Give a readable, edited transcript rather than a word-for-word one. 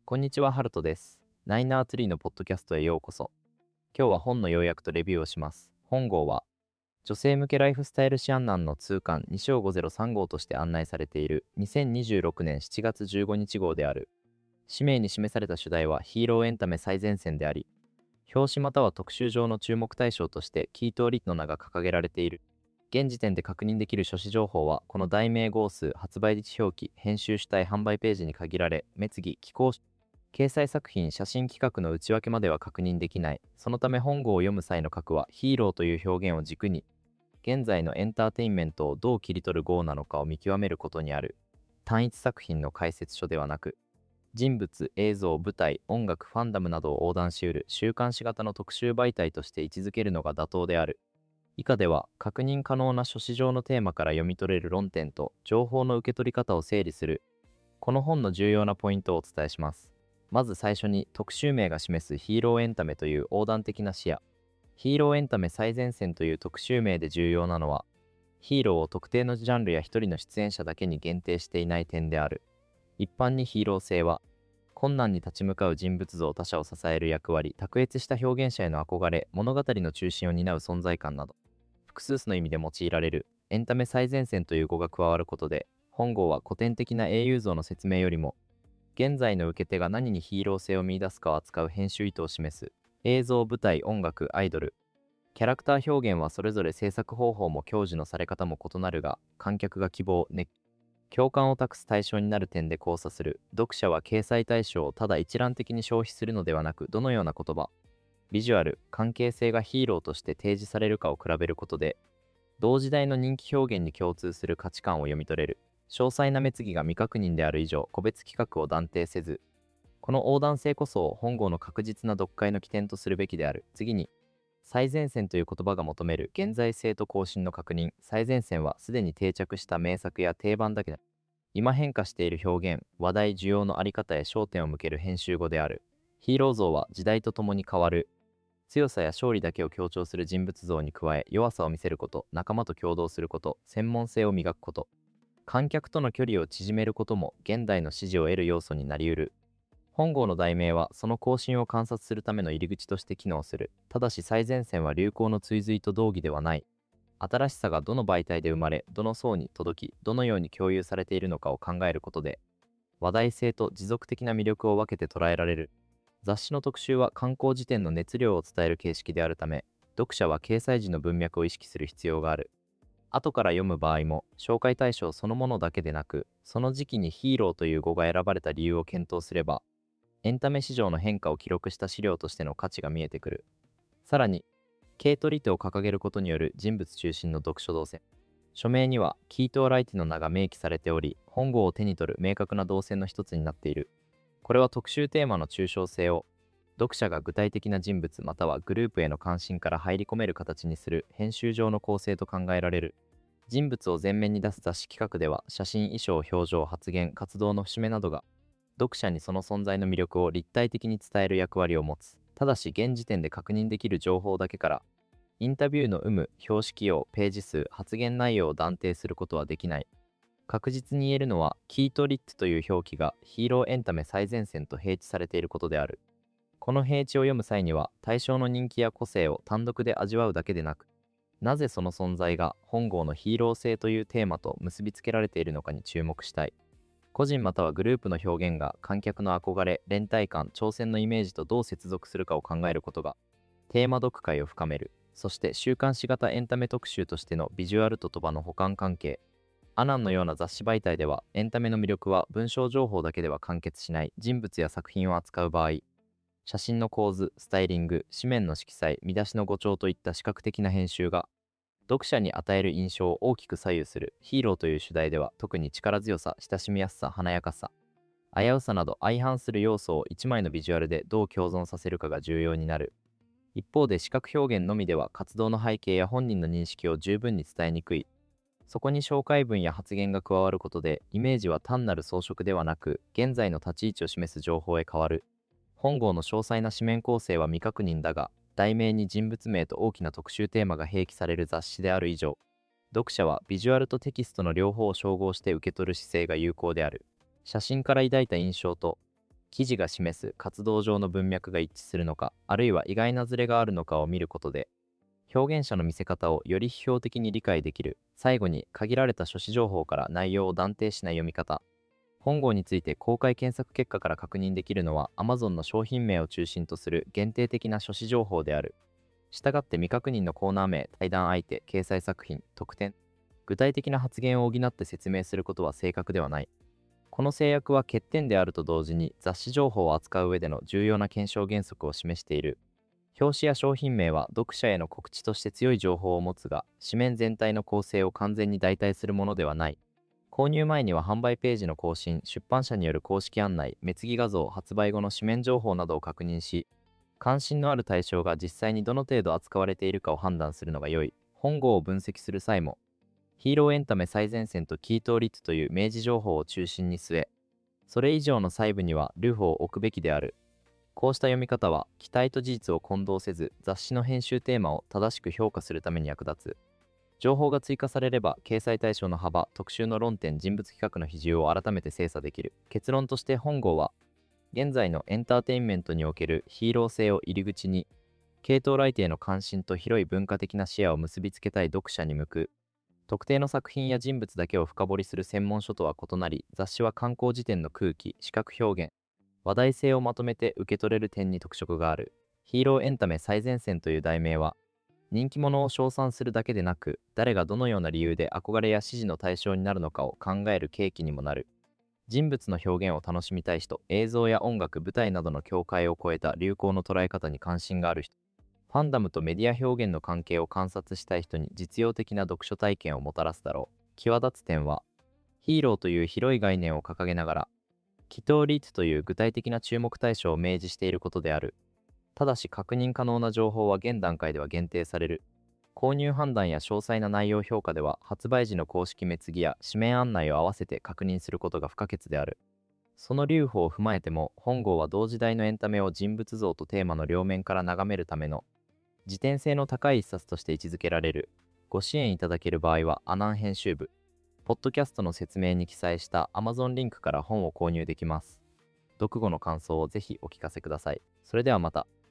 こんにちは、ハルトです。ナイナーツリーのポッドキャストへようこそ。今日は本の要約とレビューをします。本号は、女性向けライフスタイル指南案の通刊2章503号として案内されている2026年7月15日号である。氏名に示された主題はヒーローエンタメ最前線であり、表紙または特集上の注目対象としてキート・リットの名が掲げられている。現時点で確認できる書誌情報は、この題名号数、発売日表記、編集主体販売ページに限られ、滅記、寄稿掲載作品、写真企画の内訳までは確認できない。そのため本号を読む際の核はヒーローという表現を軸に、現在のエンターテインメントをどう切り取る号なのかを見極めることにある。単一作品の解説書ではなく、人物、映像、舞台、音楽、ファンダムなどを横断し得る週刊誌型の特集媒体として位置づけるのが妥当である。以下では確認可能な書誌上のテーマから読み取れる論点と情報の受け取り方を整理する。この本の重要なポイントをお伝えします。まず最初に特集名が示すヒーローエンタメという横断的な視野。ヒーローエンタメ最前線という特集名で重要なのは、ヒーローを特定のジャンルや一人の出演者だけに限定していない点である。一般にヒーロー性は、困難に立ち向かう人物像、他者を支える役割、卓越した表現者への憧れ、物語の中心を担う存在感など、複数の意味で用いられるエンタメ最前線という語が加わることで、本号は古典的な英雄像の説明よりも、現在の受け手が何にヒーロー性を見出すかを扱う編集意図を示す。映像、舞台、音楽、アイドル。キャラクター表現はそれぞれ制作方法も享受のされ方も異なるが、観客が希望、共感を託す対象になる点で交差する。読者は掲載対象をただ一覧的に消費するのではなく、どのような言葉、ビジュアル、関係性がヒーローとして提示されるかを比べることで、同時代の人気表現に共通する価値観を読み取れる。詳細な滅議が未確認である以上、個別企画を断定せず、この横断性こそを本号の確実な読解の起点とするべきである。次に、最前線という言葉が求める現在性と更新の確認。最前線はすでに定着した名作や定番だけで、今変化している表現、話題、需要のあり方へ焦点を向ける編集語である。ヒーロー像は時代とともに変わる。強さや勝利だけを強調する人物像に加え、弱さを見せること、仲間と共同すること、専門性を磨くこと、観客との距離を縮めることも現代の支持を得る要素になり得る。本号の題名はその更新を観察するための入り口として機能する。ただし最前線は流行の追随と同義ではない。新しさがどの媒体で生まれ、どの層に届き、どのように共有されているのかを考えることで、話題性と持続的な魅力を分けて捉えられる。雑誌の特集は観光時点の熱量を伝える形式であるため、読者は掲載時の文脈を意識する必要がある。後から読む場合も、紹介対象そのものだけでなく、その時期にヒーローという語が選ばれた理由を検討すれば、エンタメ市場の変化を記録した資料としての価値が見えてくる。さらに、ケイト・リテを掲げることによる人物中心の読書動線。署名にはキート・ライティの名が明記されており、本号を手に取る明確な動線の一つになっている。これは特集テーマの抽象性を、読者が具体的な人物またはグループへの関心から入り込める形にする編集上の構成と考えられる。人物を前面に出す雑誌企画では、写真、衣装、表情、発言、活動の節目などが、読者にその存在の魅力を立体的に伝える役割を持つ。ただし、現時点で確認できる情報だけから、インタビューの有無、表紙起用、ページ数、発言内容を断定することはできない。確実に言えるのは、キート・リッツという表記がヒーローエンタメ最前線と併記されていることである。この併記を読む際には、対象の人気や個性を単独で味わうだけでなく、なぜその存在が本号のヒーロー性というテーマと結びつけられているのかに注目したい。個人またはグループの表現が観客の憧れ、連帯感、挑戦のイメージとどう接続するかを考えることが、テーマ読解を深める。そして週刊誌型エンタメ特集としてのビジュアルとと場の補完関係。アナンのような雑誌媒体では、エンタメの魅力は文章情報だけでは完結しない。人物や作品を扱う場合、写真の構図、スタイリング、紙面の色彩、見出しの語調といった視覚的な編集が、読者に与える印象を大きく左右する。ヒーローという主題では、特に力強さ、親しみやすさ、華やかさ、危うさなど相反する要素を一枚のビジュアルでどう共存させるかが重要になる。一方で視覚表現のみでは活動の背景や本人の認識を十分に伝えにくい。そこに紹介文や発言が加わることで、イメージは単なる装飾ではなく、現在の立ち位置を示す情報へ変わる。本号の詳細な紙面構成は未確認だが、題名に人物名と大きな特集テーマが併記される雑誌である以上、読者はビジュアルとテキストの両方を照合して受け取る姿勢が有効である。写真から抱いた印象と記事が示す活動上の文脈が一致するのか、あるいは意外なズレがあるのかを見ることで、表現者の見せ方をより批評的に理解できる。最後に、限られた書誌情報から内容を断定しない読み方。本号について公開検索結果から確認できるのは Amazon の商品名を中心とする限定的な書誌情報である。したがって未確認のコーナー名、対談相手、掲載作品、特典、具体的な発言を補って説明することは正確ではない。この制約は欠点であると同時に雑誌情報を扱う上での重要な検証原則を示している。表紙や商品名は読者への告知として強い情報を持つが、紙面全体の構成を完全に代替するものではない。購入前には販売ページの更新、出版社による公式案内、目次画像、発売後の紙面情報などを確認し、関心のある対象が実際にどの程度扱われているかを判断するのが良い。本号を分析する際も、ヒーローエンタメ最前線とキートリットという明示情報を中心に据え、それ以上の細部にはルフを置くべきである。こうした読み方は、期待と事実を混同せず、雑誌の編集テーマを正しく評価するために役立つ。情報が追加されれば、掲載対象の幅、特集の論点、人物企画の比重を改めて精査できる。結論として本号は、現在のエンターテインメントにおけるヒーロー性を入り口に、系統来店への関心と広い文化的な視野を結びつけたい読者に向く。特定の作品や人物だけを深掘りする専門書とは異なり、雑誌は観光辞典の空気、視覚表現、話題性をまとめて受け取れる点に特色がある。ヒーローエンタメ最前線という題名は、人気者を称賛するだけでなく、誰がどのような理由で憧れや支持の対象になるのかを考える契機にもなる。人物の表現を楽しみたい人、映像や音楽、舞台などの境界を超えた流行の捉え方に関心がある人、ファンダムとメディア表現の関係を観察したい人に実用的な読書体験をもたらすだろう。際立つ点は、ヒーローという広い概念を掲げながら、祈祷リートという具体的な注目対象を明示していることである。ただし確認可能な情報は現段階では限定される。購入判断や詳細な内容評価では、発売時の公式目次や紙面案内を合わせて確認することが不可欠である。その留保を踏まえても、本号は同時代のエンタメを人物像とテーマの両面から眺めるための自典性の高い一冊として位置づけられる。ご支援いただける場合は、阿南編集部、ポッドキャストの説明に記載した Amazon リンクから本を購入できます。読後の感想をぜひお聞かせください。それではまた。